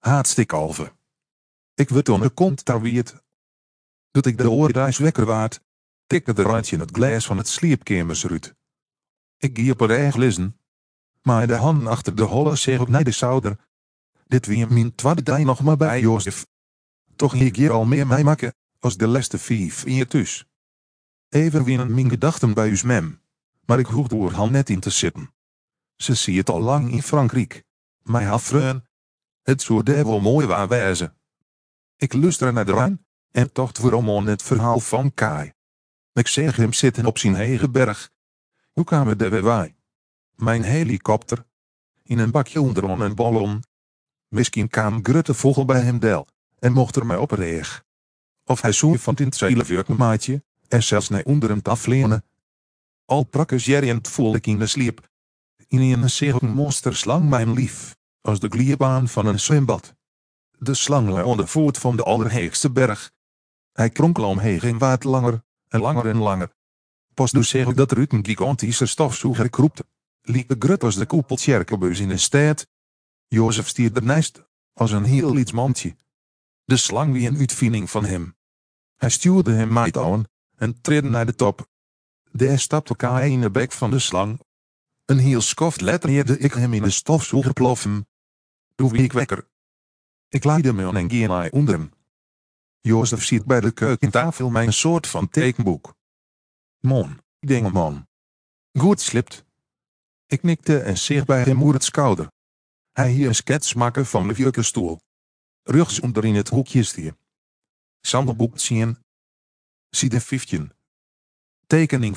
Hartstikke alve. Ik word on de kont daar wierd. Dat ik de oorreis wekker waard, tikke de randje het glas van het sliepkamers uit. Ik gie op er eigen lissen. Maar de handen achter de holle zeg ik naar de zouder. Dit wie mijn tweede dag nog maar bij Jozef. Toch hier ik hier al meer mij maken, als de laatste 5 in je thuis. Even winnen mijn gedachten bij us mem. Maar ik hoef door han net in te zitten. Ze zie het al lang in Frankrijk. Mij had vreun. Het zou daar wel mooi waar wezen. Ik luister naar de Rijn, en tocht waarom het verhaal van Kai. Ik zeg hem zitten op zijn eigen berg. Hoe kwamen we daar bij? Mijn helikopter. In een bakje onder een ballon. Misschien kwam Grutte vogel bij hem del, en mocht er mij op reeg. Of hij zoe van het zeilen maatje, en zelfs naar onder hem taflenen. Al prakkes jerjend voel ik in de sliep. In een zeer monsterslang mijn lief, als de glierbaan van een zwembad. De slang lag onder voet van de allerheegste berg. Hij kronkel omheen en waard langer, en langer en langer. Pas dus zeg ik dat er uit een gigantische stofzuiger kroepte. Liep de grut als de koepeltjerkebeus in de stad. Jozef stierde ernaast, als een heel iets mandje. De slang wie een uitvinding van hem. Hij stuurde hem mij aan, en treden naar de top. Daar stapte elkaar in de bek van de slang. Een heel skoft letterheerde ik hem in de stofzuiger ploffen. Toen wie ik wekker. Ik leidde me aan en ging naar onder hem. Jozef zit bij de keukentafel mijn soort van tekenboek. Man, man. Goed slipt. Ik knikte en zeeg bij hem oer het schouder. Hij hier een skets maken van de jukkenstoel. Rugs onder in het hoekje stier. Sandelboek zien. Side 15. Tekening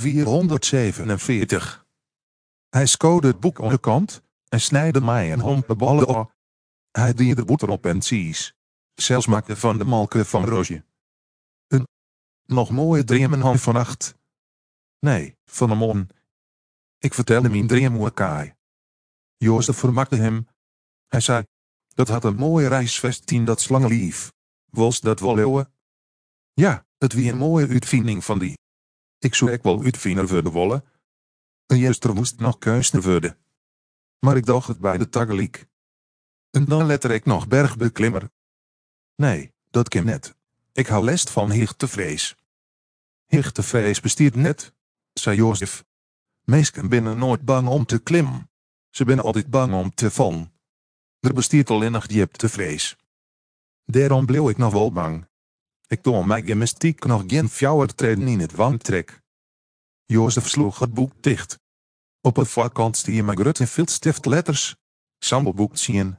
447. Hij scoorde het boek aan de kant, en snijde mij een hompe ballen op. Hij dierde boter op en cheese. Zelfs maakte van de malken van Roosje. Een nog mooie dromen vannacht. Nee, van de morgen. Ik vertelde mijn droom aan Kai. Jozef vermakte hem. Hij zei, dat had een mooie reisvest in dat slangenlief. Was dat wel leeuwen? Ja, het wie een mooie uitvinding van die. Ik zou ook wel uitvinder worden wollen. En juster moest nog keuster worden. Maar ik dacht het bij de tageliek. En dan letter ik nog bergbeklimmer. Nee, dat kan net. Ik hou lest van hichtevrees. Hichtevrees bestiert net, zei Jozef. Meesken binnen nooit bang om te klimmen. Ze zijn altijd bang om te vallen. Er bestiert alleen nog dieptevrees. Daarom bleef ik nog wel bang. Ik toon mij gymnastiek nog geen fjouwer treden in het wandtrek. Jozef sloeg het boek dicht. Op het voorkant stier mijn grut in veel stiftletters. Sammelboek zien.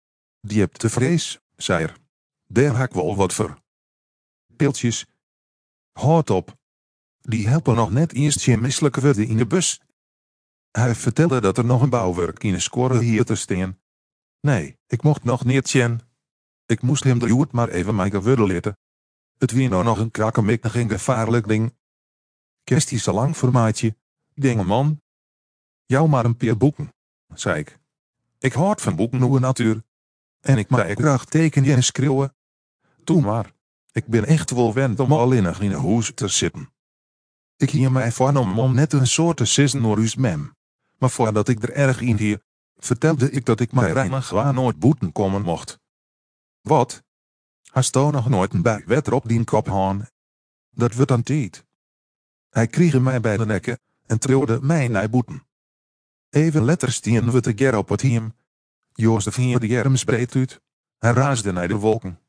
Dieptevrees, zei er. Daar heb ik wel wat voor. Piltjes. Houd op. Die helpen nog net eerst je misselijke worden in de bus. Hij vertelde dat er nog een bouwwerk in de score hier te staan. Nee, ik mocht nog niet zien. Ik moest hem de joet maar even mij geworden laten. Het wie nou nog een krakkemiknig en gevaarlijk ding. Kwestie zo lang voor maatje, dingeman. Jou maar een paar boeken, zei ik. Ik houd van boeken over natuur. En ik mag graag tekenen en schreeuwen. Doe maar. Ik ben echt wel wend om alleenig in een huis te zitten. Ik hier mij van om net een soort te sissen door uw mem. Maar voordat ik er erg in hier, vertelde ik dat ik mij reinig gewoon nooit boeten komen mocht. Wat? Hast toch nog nooit een buikwetter op die kop haan? Dat wordt dan tijd. Hij kreeg mij bij de nekken, en trilde mij naar boeten. Even letter stien we te ger op het hiem. Jozef hier de arms breed uit. Hij raasde naar de wolken.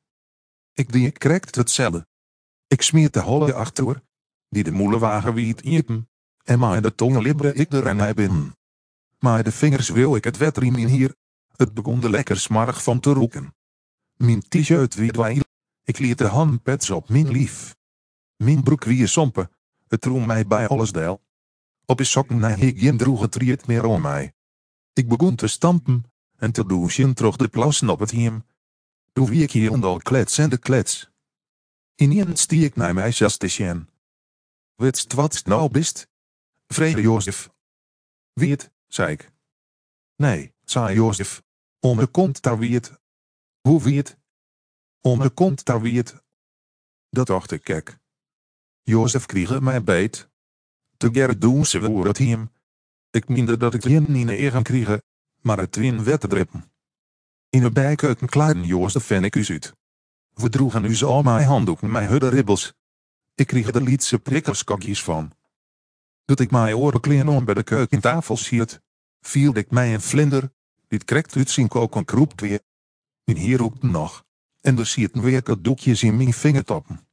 Ik krekt hetzelfde. Ik smeer de holle achteroor, die de moelenwagen wiet iepen, en maar de tongen libbre ik er naar binnen. Maar de vingers wil ik het wetriem in hier. Het begon de lekker smarig van te roeken. Mijn t-shirt wie dweil. Ik liet de handpets op mijn lief. Mijn broek wie sompen. Het droeg mij bij alles deel. Op de sokken naar higien droeg het riet meer om mij. Ik begon te stampen, en te douchen trok de plassen op het hiem. Toen wie ik hier onder klets en de klets. Ineens stie ik naar mij zelfs te zien. Witst wat nou bist? Vrede Jozef. Wie het, zei ik. Nee, zei Jozef. Om de kont daar wie het. Hoe wie het? Om de kont daar wie het. Dat dacht ik kek. Jozef kreeg mij beet. Te gerrit doen ze voor het hiem. Ik meende dat ik geen in de eigen kreeg, maar het twin wetterdrippen. In de bijkeuken kleiden Joost de Fennekus uit. We droegen u al mijn handdoeken mijn hudde ribbels. Ik kreeg de lietse prikkerskakjes van. Dat ik mijn oren om bij de keukentafel ziet, viel ik mij een vlinder, dit krekt uit zijn koken kroept weer. En hier roept nog. En er zitten weer doekjes in mijn vingertoppen.